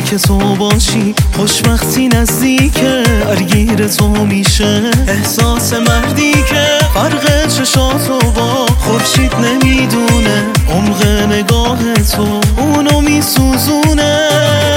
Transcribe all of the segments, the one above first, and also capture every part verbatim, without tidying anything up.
که تو باشی خوشبختی نزدیکه، درگیر تو میشه احساس مردی که فرق چشاتو با خورشید نمیدونه، عمق نگاه تو اونو میسوزونه.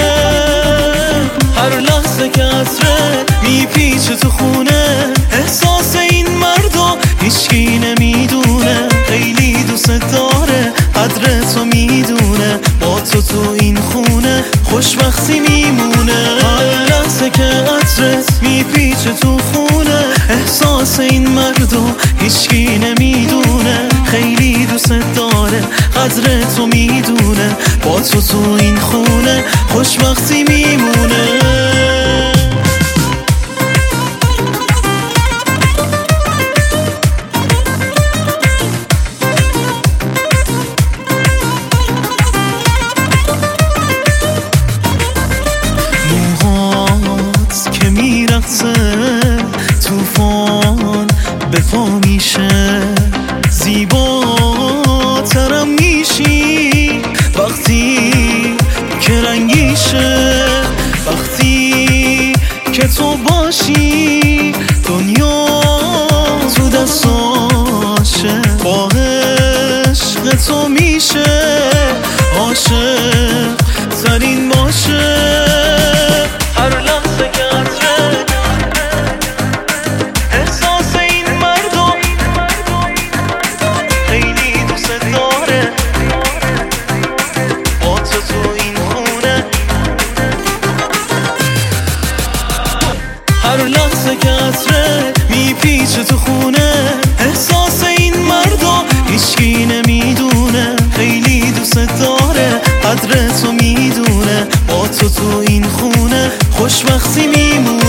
هر لحظه که عطره میپیچه تو خونه، احساس این مردو هیچکی نمیدونه، خیلی دوست داره قدر تو میدونه، با تو تو این خونه خوشبختی میمونه. هر لحظه که عطرت میپیچه تو خونه، احساس این مردو هیچکی نمیدونه، خیلی دوست داره قدر تو میدونه، با تو تو این خونه خوشبختی میمونه. توفان به پا میشه، زیباترم میشی وقتی که رنگیشه، وقتی که تو باشی دنیا تو دستاشه، با عشق تو میشه عاشق ترین باشه. هر لحظه که عطره احساس این مردم خیلی دوست داره، با تو تو این خونه. هر لحظه که عطره میپیچه تو خونه، احساس این مردم هیچکی نمیدونه، خیلی دوست داره قدر تو میدونه، با تو تو این خونه خوشبختی میمونه.